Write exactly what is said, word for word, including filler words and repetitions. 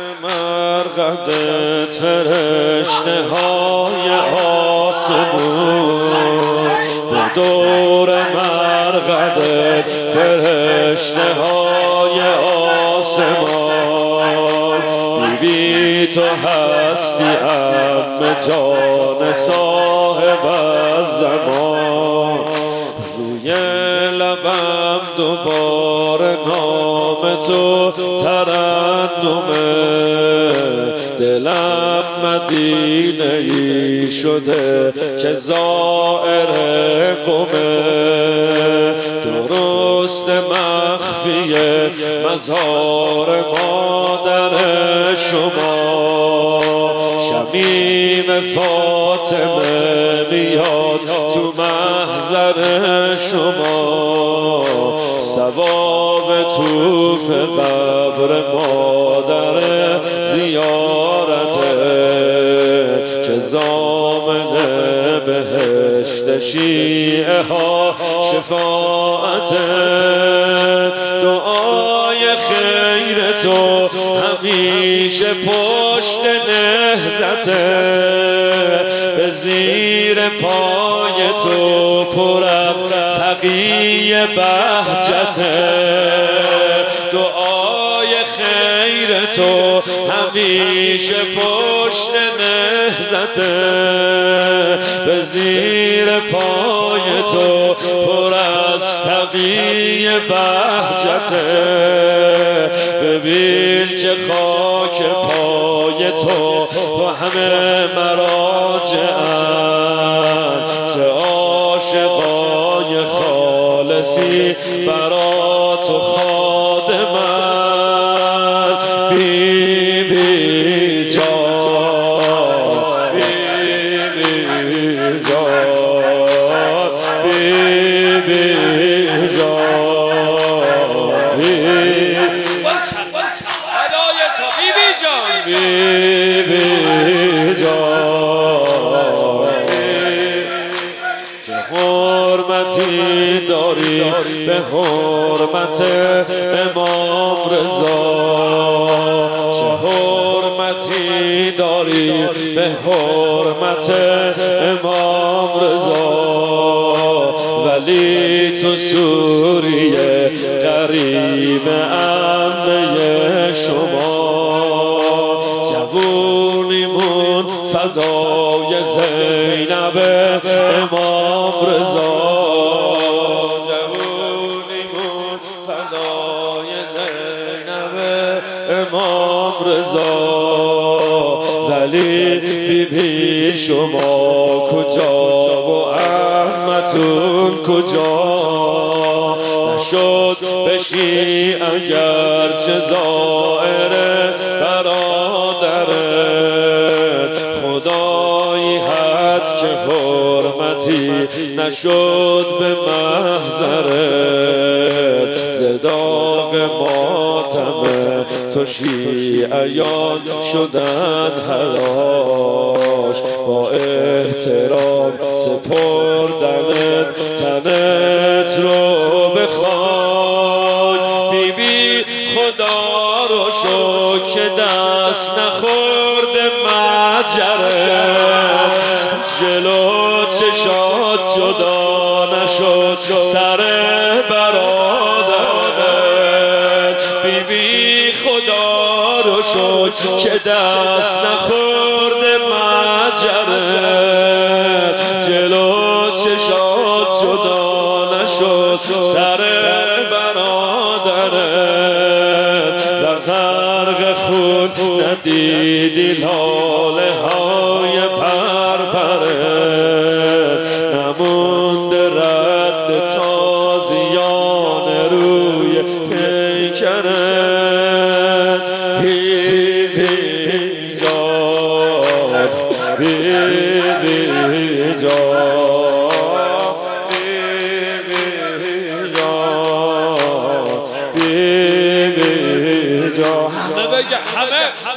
مرقدت فرشته های آسمون، به دور مرقدت فرشته های آسمان. بی تو هستی عم جان صاحب الزمان. روی لبم دوباره نام تو ترنمه، دلم مدینه ای شده که زائر قمه. درست مخفی مزار مادر شما، شمیم فاطمه میاد تو محضر شما. ثواب توف قبر مادر زیارته، که ضامن بهشت شیعه ها شفاعته. دعای خیر تو همیشه پشت نهضته، به زیر پای تو پر از تقی بهجته. دعای خیر تو همیشه پشت نهضته، به زیر پای تو پر از تقی بهجته. ببین چه خاک پای تو با همه مراجعن، چه عاشقای خالصی برا تو خادمن. بی بی جان، بی بی جان، بی بی جان، بی بی بی جان. چه حرمتی داری به حرمت امام رضا، چه حرمتی داری به حرمت امام رضا. ولی تو سوریه قریب عمه شما، جوونیمون فدای زینب امام رضا. جوونیمون فدای زینب امام رضا. ولی بی بی شما کجا و عمتون کجا؟ نشد بشی اگر چه زائر برادرت، خدایی حد که حرمتی نشد به محضرت. زداغ ماتمه تو شیعیان شدن حراش، با احترام سپردنت تنت رو بخوای. بی بی خدا رو شکر که دست نخورده مجرت، جلو چشات جدا نشد سر برادرت. بی بی خدا رو شکر که دست نخورده مجرت، جلو چشات جدا نشد سر برادرت. در غرق خون ندیدی لاله های پرپرت، نمونده رد تازیان روی پیکرت. بی بی جان، بی بی جان، بی بی جان، بی بی جان. همه بگه همه